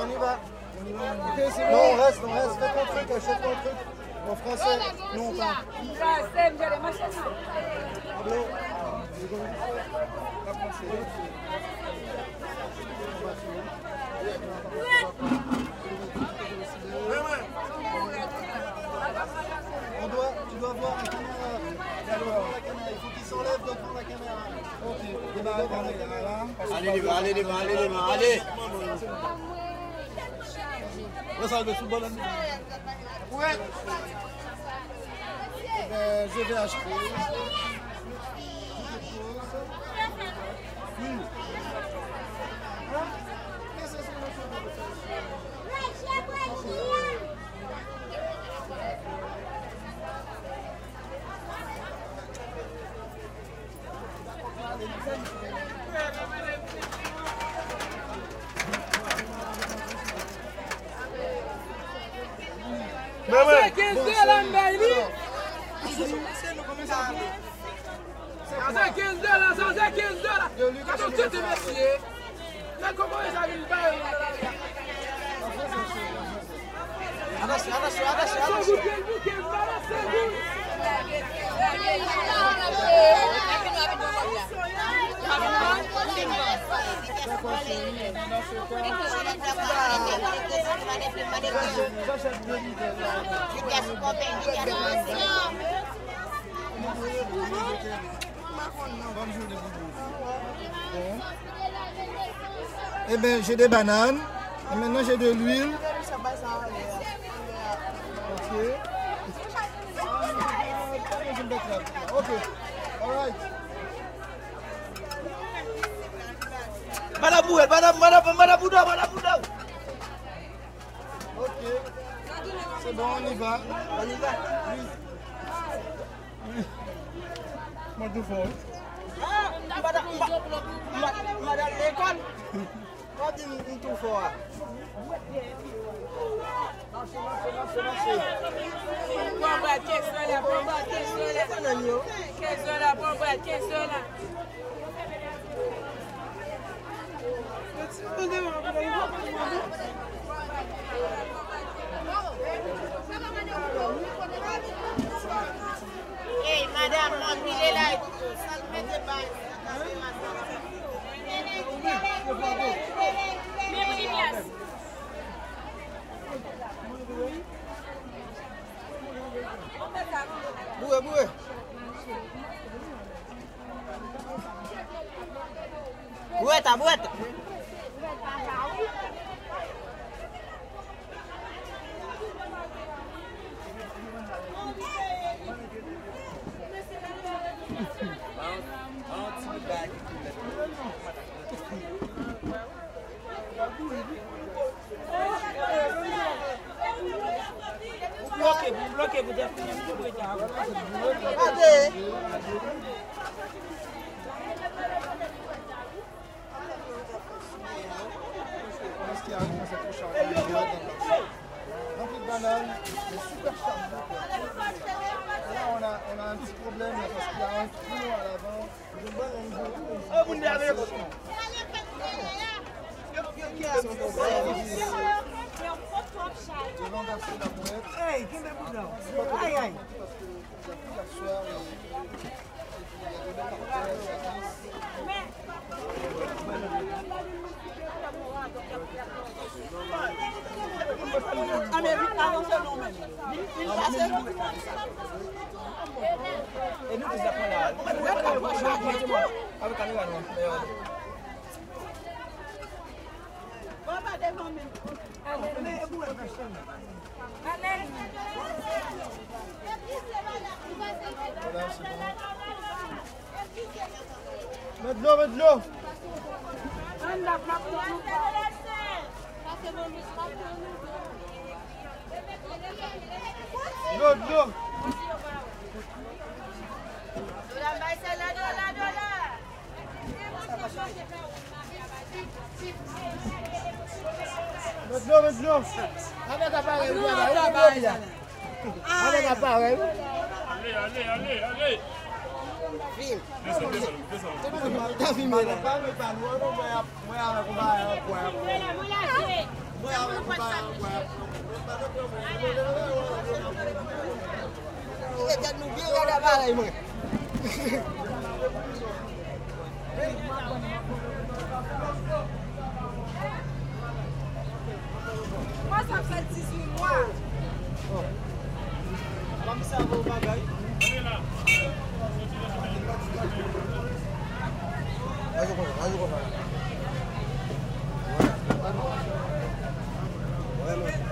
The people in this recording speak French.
on y va. Ok, c'est bon. Non, on reste. Fais ton truc, achète ton truc. En français, nous on parle. Pablo, tu dois voir la caméra. Il faut qu'il s'enlève devant la caméra. Ok. Allez les mains, allez. Ça va sous ballon. Ouais. Je vais acheter. Eh bien, j'ai des bananes. Et maintenant, j'ai de l'huile. Ok. All right. Madame Bouddha. Ok. C'est bon, on y va. Oui. Moi, tout fort. Madame l'école. Pas tout fort. Marchez. Hey, madame, il est là. Ça le met de bain. Boué. Bouette. Bloquez, vous êtes Ce qui arrive quand ça touche à rempli de bananes, c'est super charmant. Là, on a un petit problème là, parce qu'il y a un trou à l'avant. Vous n'y allez pas. J'ai renversé la bouette. Hey, give me a no. Aïe. Et nous, nous apprenons là. Mets de l'eau. L'eau. Mets de l'eau. Avec l'appareil. Allez. Filme. T'as filmé là. Moi, ça fait 18 mois. Ça va au bagage. Ouais.